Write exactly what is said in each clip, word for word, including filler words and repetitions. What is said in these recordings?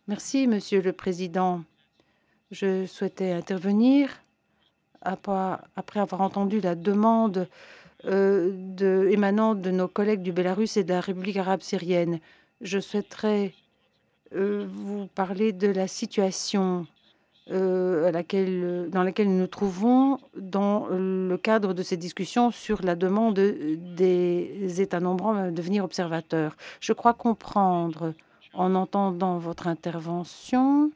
Merci, Monsieur le Président. Je souhaitais intervenir apa- après avoir entendu la demande euh, de, émanant de nos collègues du Bélarus et de la République arabe syrienne. Je souhaiterais euh, vous parler de la situation euh, à laquelle, dans laquelle nous nous trouvons dans le cadre de ces discussions sur la demande des États membres de devenir observateurs. Je crois comprendre, en entendant votre intervention,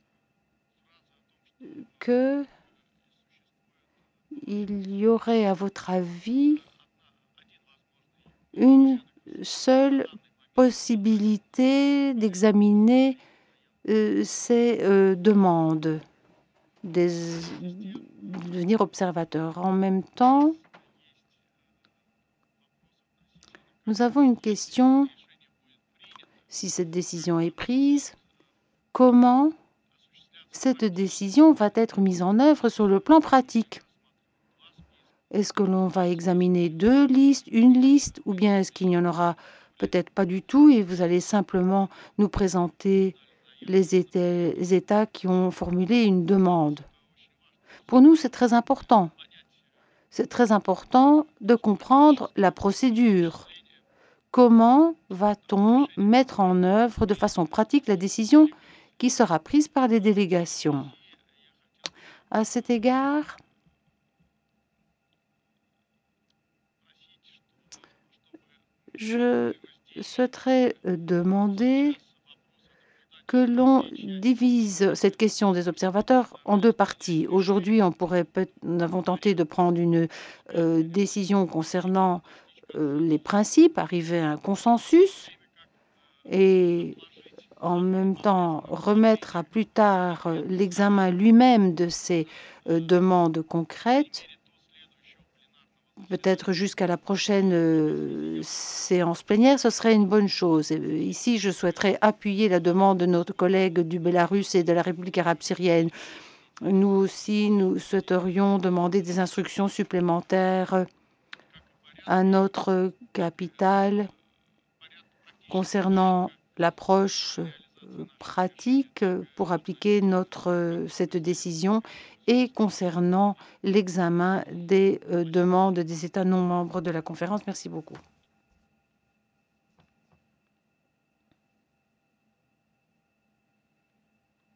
que il y aurait, à votre avis, une seule possibilité d'examiner euh, ces euh, demandes des, de devenir observateur. En même temps, nous avons une question. Si cette décision est prise, comment cette décision va être mise en œuvre sur le plan pratique? Est-ce que l'on va examiner deux listes, une liste, ou bien est-ce qu'il n'y en aura peut-être pas du tout et vous allez simplement nous présenter les États, les États qui ont formulé une demande? Pour nous, c'est très important. C'est très important de comprendre la procédure. Comment va-t-on mettre en œuvre de façon pratique la décision qui sera prise par les délégations? À cet égard, je souhaiterais demander que l'on divise cette question des observateurs en deux parties. Aujourd'hui, on pourrait peut nous avons tenté de prendre une euh, décision concernant euh, les principes, arriver à un consensus et en même temps remettre à plus tard euh, l'examen lui-même de ces euh, demandes concrètes, peut-être jusqu'à la prochaine euh, séance plénière, ce serait une bonne chose. Et, euh, ici, je souhaiterais appuyer la demande de notre collègue du Bélarus et de la République arabe syrienne. Nous aussi, nous souhaiterions demander des instructions supplémentaires à notre capitale concernant l'approche pratique pour appliquer notre cette décision et concernant l'examen des euh, demandes des États non membres de la conférence. Merci beaucoup.